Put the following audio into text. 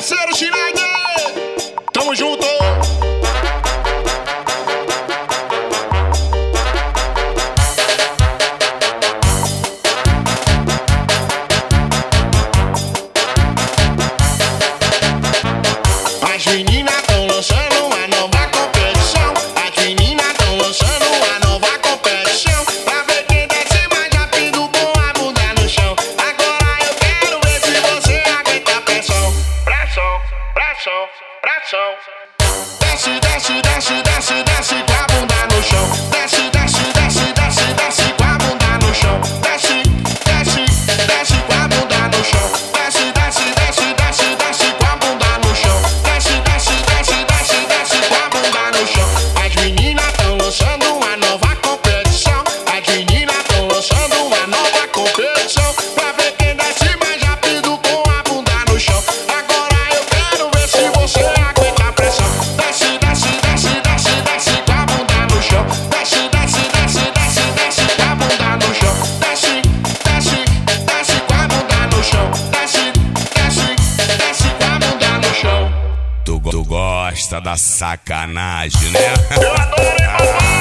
parceiro Schneider, tamo junto. As meninas tão lançando uma nova competição. As meninas tão lançando uma nova competição. Pra ver quem desce mais rápido com a bunda no chão. Agora eu quero ver se você aguenta a pressão. Pressão, pressão, pressão. Desce, desce, desce, desce, desce com a bunda no chão. Desce, desce, desce, desce, desce com a bunda no chão. Desce, desce, desce com a bunda no chão. Desce, desce, desce, desce, desce com a bunda no chão. Desce, desce, desce, desce, desce com a bunda no chão. As meninas tão lançando uma nova competição. As meninas tão lançando uma nova competição. Pra ver quem desce mais rápido com a bunda no chão. Agora eu quero ver se você aguenta a pressão. Desce, desce, desce, desce, desce com a bunda no chão. Desce, desce, desce, desce, desce com a bunda no chão. Desce, desce, desce com a bunda no chão. Desce, desce, desce com a bunda no chão. Tu gosta da sacanagem, né? Eu adoro, hein, papai?